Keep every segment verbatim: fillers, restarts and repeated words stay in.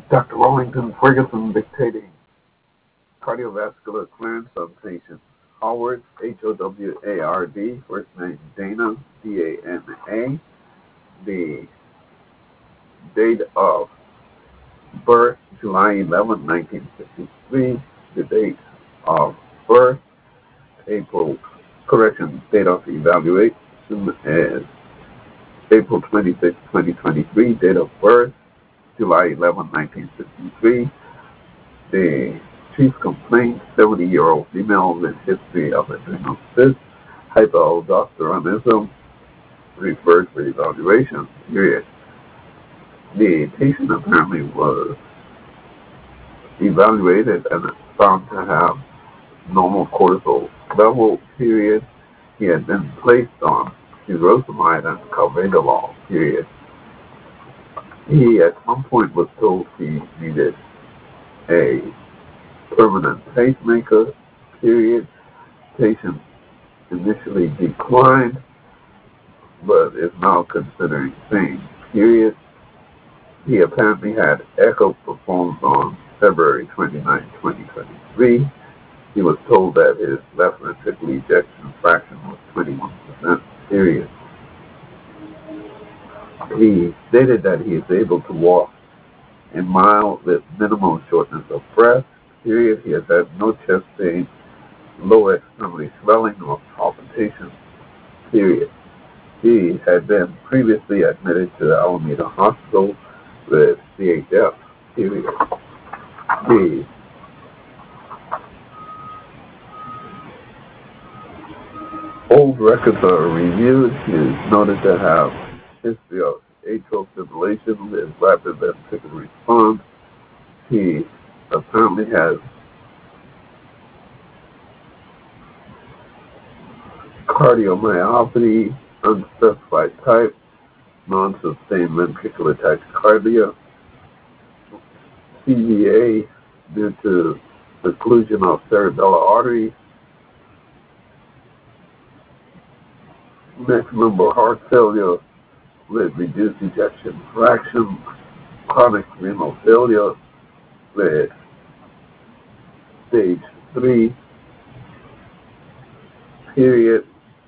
Doctor Wellington Ferguson dictating cardiovascular clearance on patient Howard, H O W A R D, first name Dana, D A N A, the date of birth, July eleventh, nineteen fifty-three, the date of birth, April, correction, date of evaluation is April twenty-sixth, twenty twenty-three, date of birth, July eleventh, nineteen fifty-three, the chief complaint, seventy-year-old female with history of adrenal cysts, hyperaldosteronism, referred for evaluation, period. The patient apparently was evaluated and found to have normal cortisol level, period. He had been placed on furosemide and carvedilol, period. He at some point was told he needed a permanent pacemaker, period. Patient initially declined, but is now considering sane, period. He apparently had echo performed on February twenty-ninth, twenty twenty-three. He was told that his left ventricular ejection fraction was twenty-one percent, period. He stated that he is able to walk a mile with minimal shortness of breath, period. He has had no chest pain, lower extremity swelling, or palpitation, period. He had been previously admitted to the Alameda Hospital with C H F, period. The old records are reviewed. He is noted to have history of atrial fibrillation with rapid ventricular response. He apparently has cardiomyopathy, unspecified type, non-sustained ventricular tachycardia, C V A due to occlusion of cerebellar arteries, next number heart failure with reduced ejection fraction, chronic renal failure with stage three, period.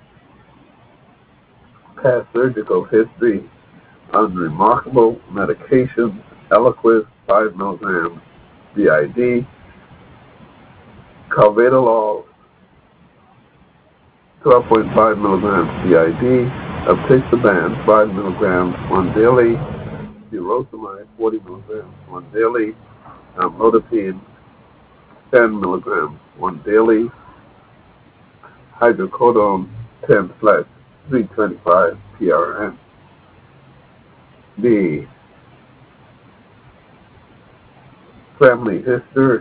Past surgical history, unremarkable. Medications, Eliquis, five milligrams B I D, carvedilol, twelve point five milligrams B I D, apixaban, five milligrams one daily, furosemide, forty milligrams one daily, amlodipine, ten milligrams one daily, hydrocodone, ten slash three twenty-five P R N. The family history,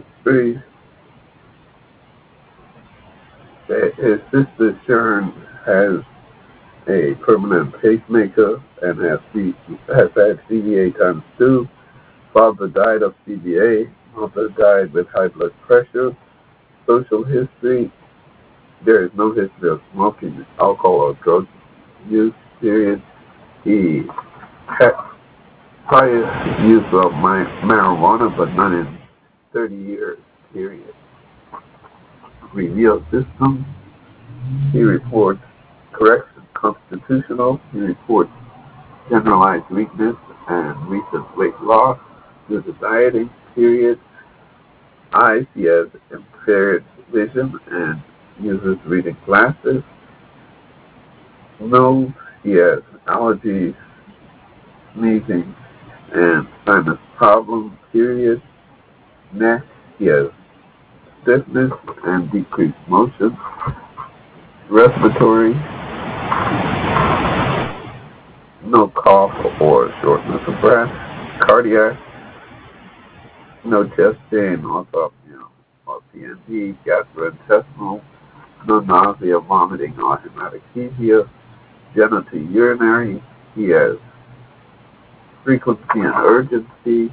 his sister Sharon has a permanent pacemaker and has, C, has had C V A times two. Father died of C V A. Mother died with high blood pressure. Social history, there is no history of smoking, alcohol, or drug use, period. He had prior use of my, marijuana, but not in thirty years, period. Review system, he reports correction constitutional, he reports generalized weakness and recent weight loss due to dieting, period. Eyes, he has impaired vision and uses reading glasses. Nose, he has allergies, sneezing, and sinus problems, period. Neck, he has stiffness and decreased motion. Respiratory, no cough or shortness of breath. Cardiac, no chest pain, orthopnea or P N D. Gastrointestinal, no nausea, vomiting, or hematochezia. Genitourinary, he has frequency and urgency.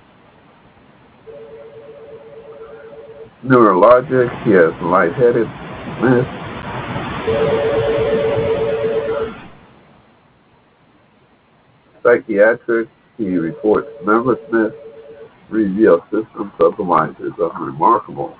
Neurologic, he has lightheadedness. Psychiatric, he reports nervousness, review of systems otherwise is unremarkable.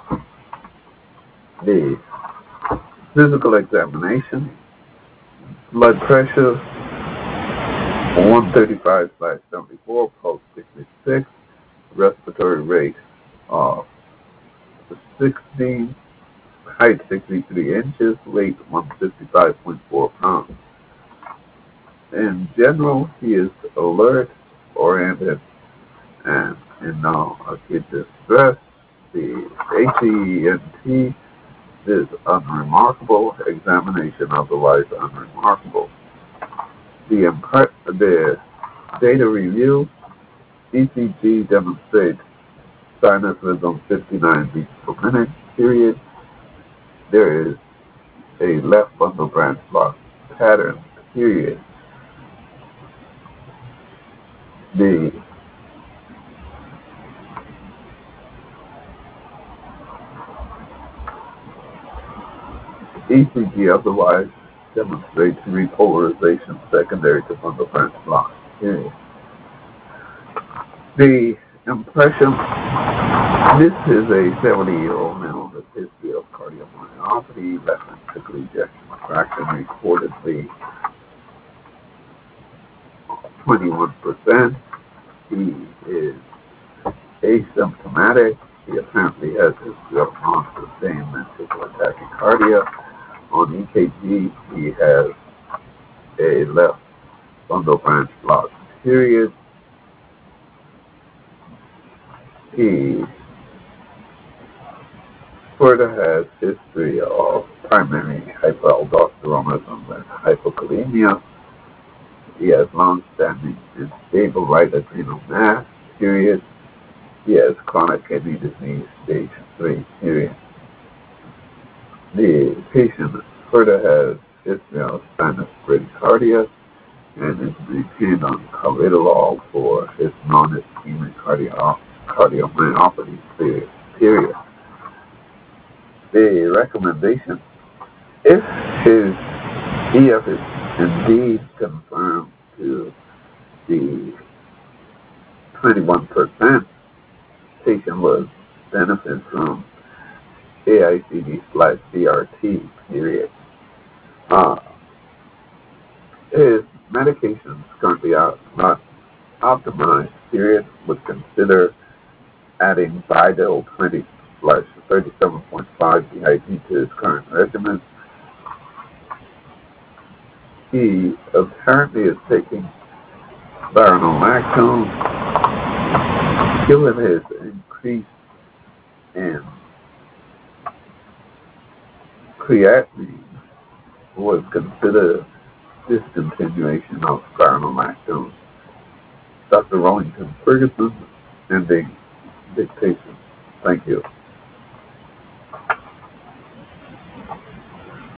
The physical examination, blood pressure one thirty-five slash seventy-four, pulse sixty-six, respiratory rate of sixteen, height sixty-three inches, weight one hundred fifty-five point four pounds. In general, he is alert, oriented, and in no acute distress. The A C E N T is unremarkable, examination otherwise unremarkable. The, impre- the data review, E C G demonstrates sinus rhythm fifty-nine beats per minute, period. There is a left bundle branch block pattern, period. The E C G otherwise demonstrates repolarization secondary to bundle branch block, period. The impression, this is a seventy-year-old man with a history of cardiomyopathy, left ventricular ejection fraction reportedly twenty-one percent. He is asymptomatic. He apparently has a history of non-sustained ventricular tachycardia. On E K G, he has a left bundle branch block, period. He further has history of primary hyperaldosteronism and hypokalemia. He has long-standing and stable right adrenal mass, period. He has chronic kidney disease, stage three, period. The patient further has history of sinus bradycardia and is retained on carvedilol for his non-ischemic cardio- cardiomyopathy, period. The recommendation, if his E F is indeed confirmed to be twenty-one percent, patient will benefit from A I C D slash C R T, period. Uh, his medications currently are not optimized, period, would consider adding Vidal twenty slash thirty-seven point five B I D to his current regimen. He apparently is taking spironolactone. Given his increase in creatinine, would consider discontinuation of spironolactone. Doctor Rollington Ferguson, ending dictation. Thank you.